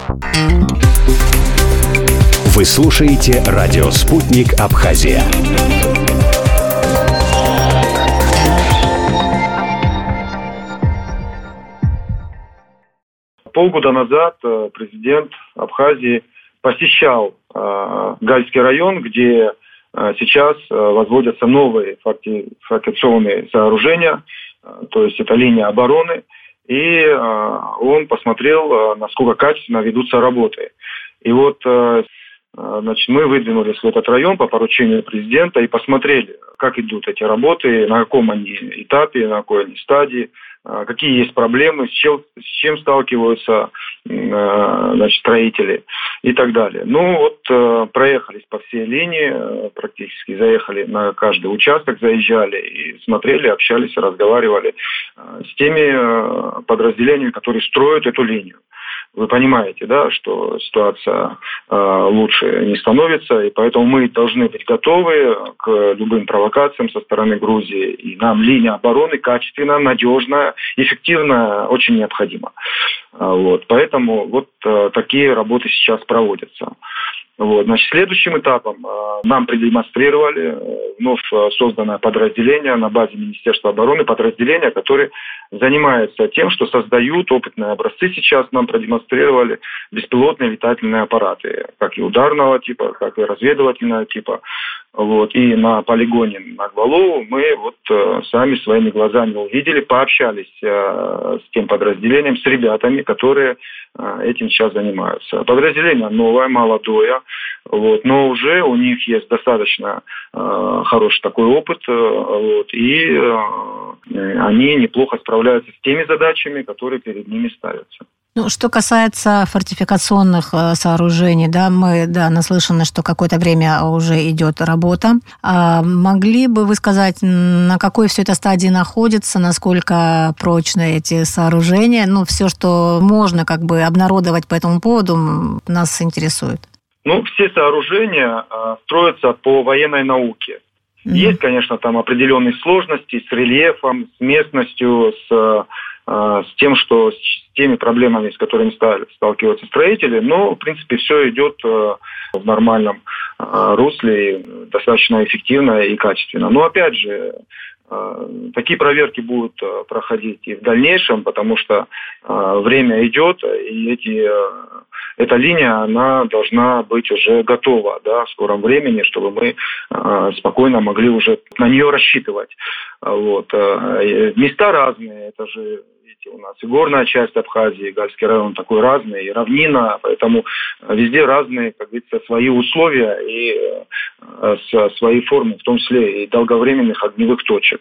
Вы слушаете радио «Спутник Абхазия». Полгода назад президент Абхазии посещал Гальский район, где сейчас возводятся новые фортификационные сооружения, то есть это линия обороны, и он посмотрел, насколько качественно ведутся работы. И вот мы выдвинулись в этот район по поручению президента и посмотрели, как идут эти работы, на каком они этапе, на какой они стадии, какие есть проблемы, с чем сталкиваются строители и так далее. Проехались по всей линии, практически заехали на каждый участок, заезжали и смотрели, общались, разговаривали с теми подразделениями, которые строят эту линию. Вы понимаете, да, что ситуация лучше не становится, и поэтому мы должны быть готовы к любым провокациям со стороны Грузии. И нам линия обороны качественная, надежная, эффективная очень необходима. Поэтому такие работы сейчас проводятся. Следующим этапом нам продемонстрировали вновь созданное подразделение на базе Министерства обороны, подразделение, которое занимается тем, что создают опытные образцы. Сейчас нам продемонстрировали беспилотные летательные аппараты, как и ударного типа, как и разведывательного типа. И на полигоне на Гвалову мы сами своими глазами увидели, пообщались с тем подразделением, с ребятами, которые этим сейчас занимаются. Подразделение новое, молодое, но уже у них есть достаточно хороший такой опыт, и они неплохо справляются с теми задачами, которые перед ними ставятся. Что касается фортификационных сооружений, мы наслышаны, что какое-то время уже идет работа. Могли бы вы сказать, на какой все это стадии находится, насколько прочны эти сооружения? Все, что можно обнародовать по этому поводу, нас интересует. Все сооружения строятся по военной науке. Есть, конечно, там определенные сложности с рельефом, с местностью, с теми проблемами, с которыми сталкиваются строители, но, в принципе, все идет в нормальном русле, достаточно эффективно и качественно. Но, опять же, такие проверки будут проходить и в дальнейшем, потому что время идет, и эта линия, она должна быть уже готова, в скором времени, чтобы мы спокойно могли уже на нее рассчитывать. Места разные, это же у нас и горная часть Абхазии, Гальский район такой разный, и равнина, поэтому везде разные, как говорится, свои условия и свои формы, в том числе и долговременных огневых точек,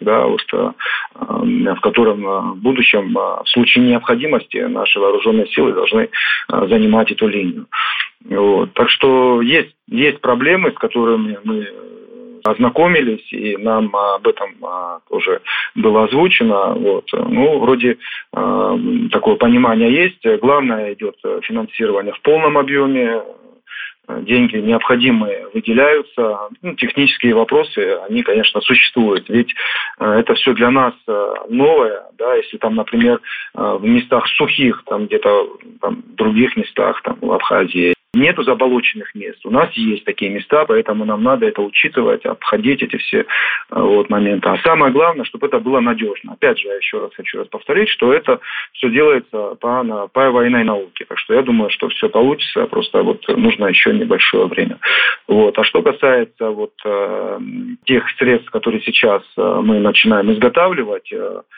в котором в будущем, в случае необходимости, наши вооруженные силы должны занимать эту линию. Так что есть проблемы, с которыми мы ознакомились, и нам об этом уже было озвучено. Вроде такое понимание есть. Главное, идет финансирование в полном объеме. Деньги необходимые выделяются. Технические вопросы, они, конечно, существуют. Ведь это все для нас новое. Если там, например, в местах сухих, где-то в других местах, в Абхазии, нету заболоченных мест. У нас есть такие места, поэтому нам надо это учитывать, обходить эти все моменты. А самое главное, чтобы это было надежно. Опять же, я хочу повторить, что это все делается по военной науке. Так что я думаю, что все получится, просто нужно еще небольшое время. А что касается тех средств, которые сейчас мы начинаем изготавливать,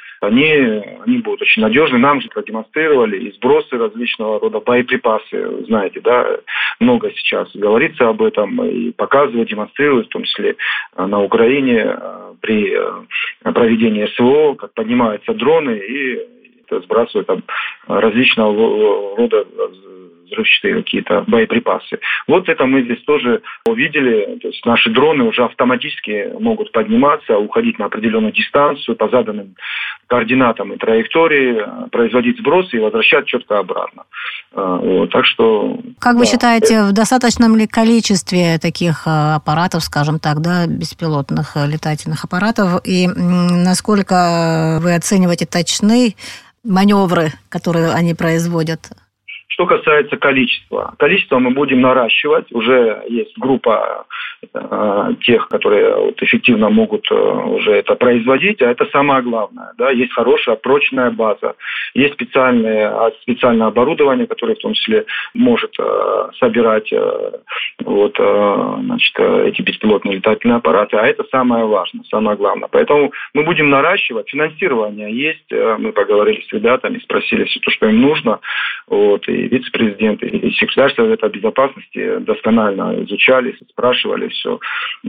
они будут очень надежны. Нам же продемонстрировали и сбросы различного рода, боеприпасы, знаете, много сейчас говорится об этом и показывают, демонстрируют, в том числе на Украине при проведении СВО, как поднимаются дроны и сбрасывают там различного рода взрывчатые какие-то боеприпасы. Это мы здесь тоже увидели. То есть наши дроны уже автоматически могут подниматься, уходить на определенную дистанцию по заданным координатам и траектории, производить сбросы и возвращать четко обратно. Так что... Как вы считаете, в достаточном ли количестве таких аппаратов, скажем так, беспилотных летательных аппаратов, и насколько вы оцениваете точны маневры, которые они производят? Что касается количества. Количество мы будем наращивать. Уже есть группа тех, которые эффективно могут уже это производить. А это самое главное. Да? Есть хорошая, прочная база. Есть специальное оборудование, которое в том числе может собирать эти беспилотные летательные аппараты. А это самое важное, самое главное. Поэтому мы будем наращивать. Финансирование есть. Мы поговорили с ребятами, спросили все то, что им нужно. И вице-президент, и секретарь Совета Безопасности досконально изучали, спрашивали все.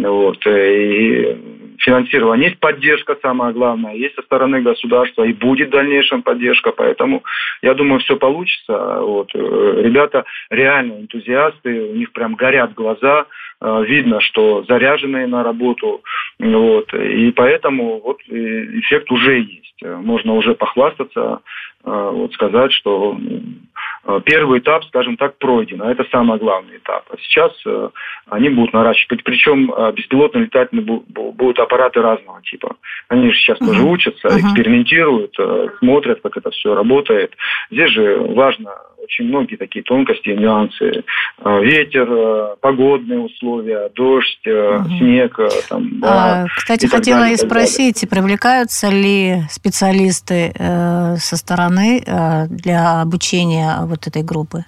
И финансирование есть, поддержка самое главное, есть со стороны государства, и будет в дальнейшем поддержка. Поэтому, я думаю, все получится. Ребята реально энтузиасты, у них прям горят глаза, видно, что заряженные на работу. И поэтому эффект уже есть. Можно уже похвастаться, сказать, что первый этап, скажем так, пройден. А это самый главный этап. А сейчас они будут наращивать. Причем беспилотные летательные будут аппараты разного типа. Они же сейчас тоже учатся, экспериментируют, смотрят, как это все работает. Здесь же важно очень многие такие тонкости и нюансы. Ветер, погодные условия, дождь, снег. Кстати, хотела и спросить, привлекаются ли специалисты со стороны для обучения этой группы?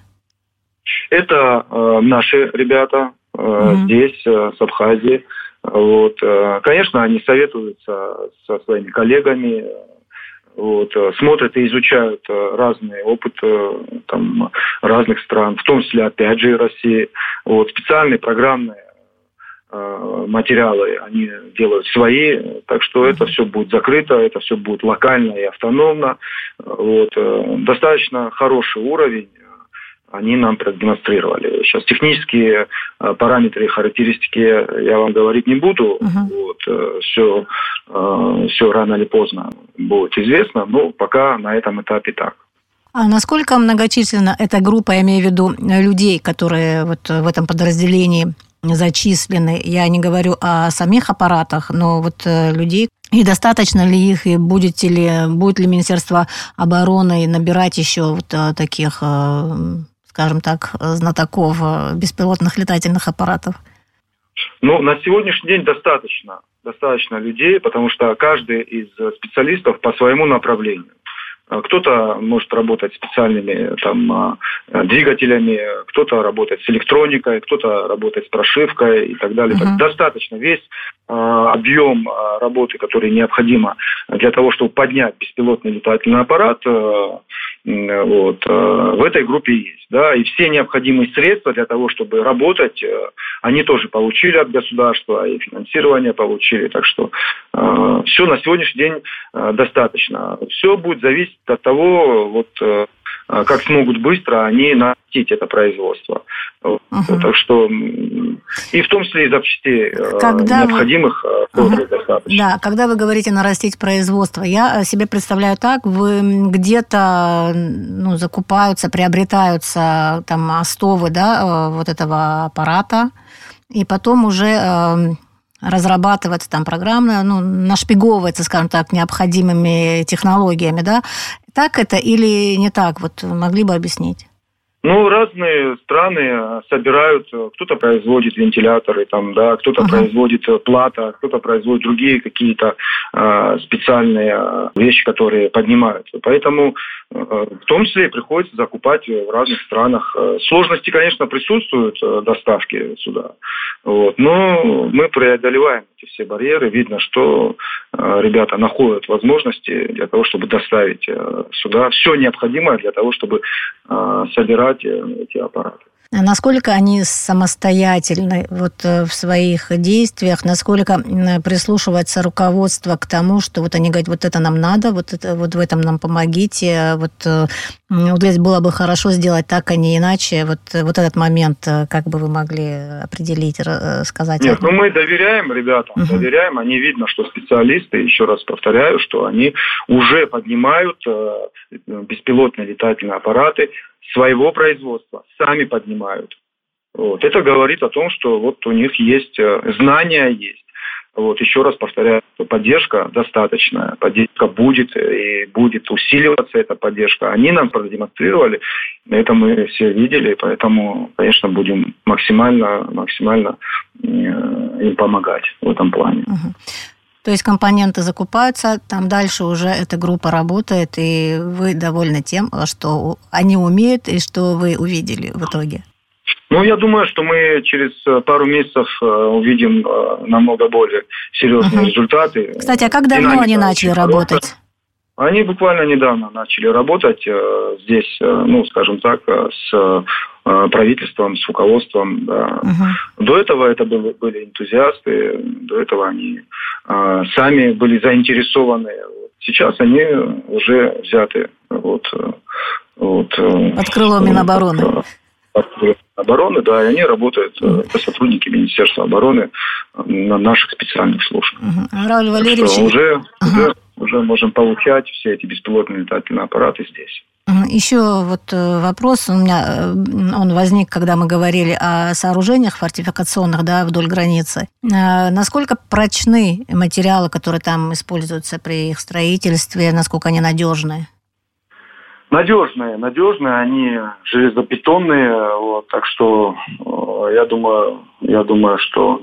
Это наши ребята здесь, с Абхазии. Конечно, они советуются со своими коллегами, смотрят и изучают разный опыт разных стран, в том числе, опять же, и России. Специальные программные материалы они делают свои, так что это все будет закрыто, это все будет локально и автономно. Достаточно хороший уровень они нам продемонстрировали. Сейчас технические параметры и характеристики я вам говорить не буду. Все рано или поздно будет известно, но пока на этом этапе так. А насколько многочисленна эта группа, я имею в виду людей, которые в этом подразделении зачислены? Я не говорю о самих аппаратах, но людей. И достаточно ли их, и будет ли Министерство обороны набирать еще таких, скажем так, знатоков беспилотных летательных аппаратов? На сегодняшний день достаточно людей, потому что каждый из специалистов по своему направлению. Кто-то может работать специальными двигателями, кто-то работает с электроникой, кто-то работает с прошивкой и так далее. Достаточно. Весь объем работы, который необходимо для того, чтобы поднять беспилотный летательный аппарат, в этой группе есть. Да? И все необходимые средства для того, чтобы работать, они тоже получили от государства, и финансирование получили. Так что все на сегодняшний день достаточно. Все будет зависеть от того, как смогут быстро они нарастить это производство. Так что и в том числе и запчастей необходимых тоже достаточно. Да, когда вы говорите нарастить производство, я себе представляю так, вы где-то закупаются, приобретаются остовы этого аппарата, и потом уже разрабатывается программно, нашпиговывается, скажем так, необходимыми технологиями, да? Так это или не так? Могли бы объяснить? Разные страны собирают, кто-то производит вентиляторы, кто-то производит плата, кто-то производит другие какие-то специальные вещи, которые поднимаются. Поэтому в том числе приходится закупать в разных странах. Сложности, конечно, присутствуют доставки сюда. Но мы преодолеваем эти все барьеры. Видно, что ребята находят возможности для того, чтобы доставить сюда все необходимое для того, чтобы собирать эти аппараты. А насколько они самостоятельны в своих действиях, насколько прислушивается руководство к тому, что они говорят, это нам надо, в этом нам помогите, здесь было бы хорошо сделать так, а не иначе. Этот момент, как бы вы могли определить, сказать? Нет, мы доверяем ребятам, доверяем, они видно, что специалисты, еще раз повторяю, что они уже поднимают беспилотные летательные аппараты своего производства, сами поднимают. Это говорит о том, что у них есть знания, есть Вот, еще раз повторяю, что поддержка достаточная, поддержка будет и будет усиливаться эта поддержка. Они нам продемонстрировали, это мы все видели, поэтому, конечно, будем максимально им помогать в этом плане. То есть компоненты закупаются, там дальше уже эта группа работает, и вы довольны тем, что они умеют и что вы увидели в итоге? Я думаю, что мы через пару месяцев увидим намного более серьезные результаты. Кстати, а как давно они начали работать? Они буквально недавно начали работать здесь, скажем так, с правительством, с руководством. Да. До этого это были энтузиасты, до этого они сами были заинтересованы. Сейчас они уже взяты под крылом Минобороны. Обороны, да, и они работают, это сотрудники Министерства обороны на наших специальных службах. Рауль Валерьевич, уже можем получать все эти беспилотные летательные аппараты здесь. Еще вопрос у меня, он возник, когда мы говорили о сооружениях фортификационных, да, вдоль границы. Насколько прочны материалы, которые там используются при их строительстве, насколько они надежны? Надежные, они железобетонные, так что я думаю, что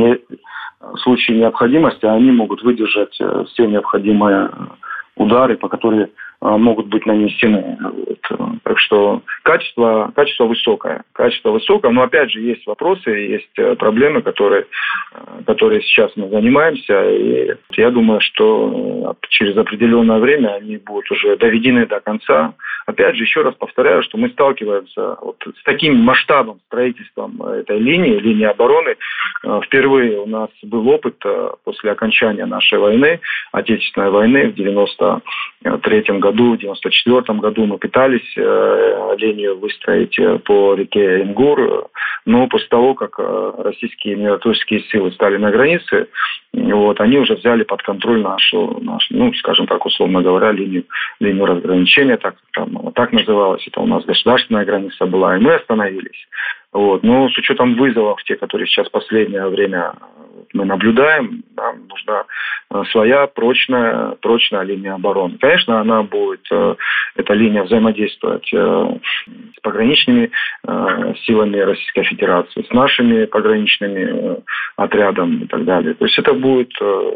в случае необходимости они могут выдержать все необходимые удары, по которым могут быть нанесены. Так что качество высокое. Но опять же есть вопросы, есть проблемы, которые сейчас мы занимаемся. И я думаю, что через определенное время они будут уже доведены до конца. Опять же, еще раз повторяю, что мы сталкиваемся с таким масштабом строительством этой линии обороны. Впервые у нас был опыт после окончания нашей войны, Отечественной войны в 1993 году, в 1994 году мы пытались линию выстроить по реке Ингур, но после того, как российские миротворческие силы стали на границе, они уже взяли под контроль нашу, скажем так, условно говоря, линию разграничения, так называлось, это у нас государственная граница была, и мы остановились. Но с учетом вызовов, те, которые сейчас в последнее время мы наблюдаем, нам нужна своя прочная линия обороны. Конечно, она будет, эта линия, взаимодействовать с пограничными силами Российской Федерации, с нашими пограничными отрядами и так далее. То есть это будет...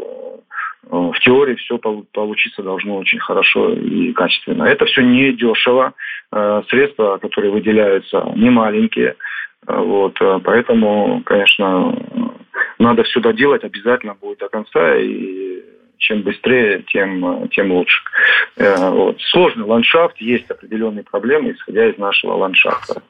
В теории все получиться должно очень хорошо и качественно. Это все не дешево. Средства, которые выделяются, не маленькие. Поэтому, конечно, надо все доделать, обязательно будет до конца. И чем быстрее, тем лучше. Сложный ландшафт, есть определенные проблемы, исходя из нашего ландшафта.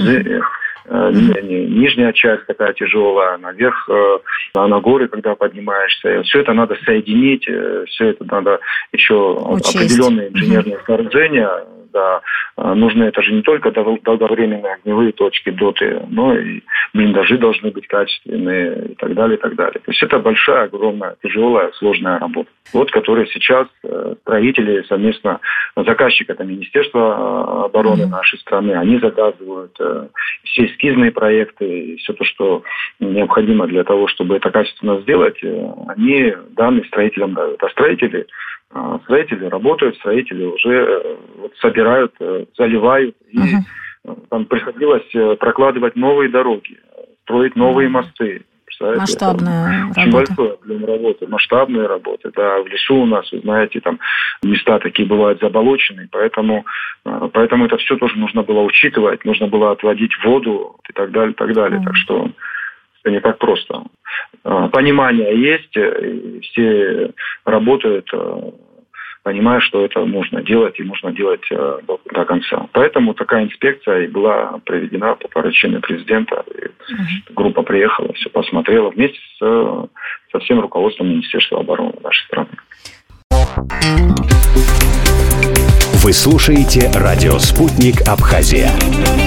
Нижняя часть такая тяжелая, наверх, на горы, когда поднимаешься. Все это надо соединить, все это надо еще определенные инженерные сооружения. Да, нужны это же не только долговременные огневые точки, доты, но и блиндажи должны быть качественные и так далее, и так далее. То есть это большая, огромная, тяжелая, сложная работа. Которую сейчас строители совместно, заказчик это Министерство обороны нашей страны, они заказывают все эскизные проекты, все то, что необходимо для того, чтобы это качественно сделать, они данные строителям дают. А строители работают, строители уже собирают, заливают. И там приходилось прокладывать новые дороги, строить новые мосты. Масштабная работа. Очень большой объем работы, масштабные работы. Да, в лесу у нас, вы знаете, там места такие бывают заболоченные, поэтому это все тоже нужно было учитывать, нужно было отводить воду и так далее, и так далее. Так что это не так просто. Понимание есть, и все работают, понимая, что это нужно делать, и нужно делать до конца. Поэтому такая инспекция и была проведена по поручению президента. Группа приехала, все посмотрела вместе со всем руководством Министерства обороны нашей страны. Вы слушаете радио «Спутник Абхазия».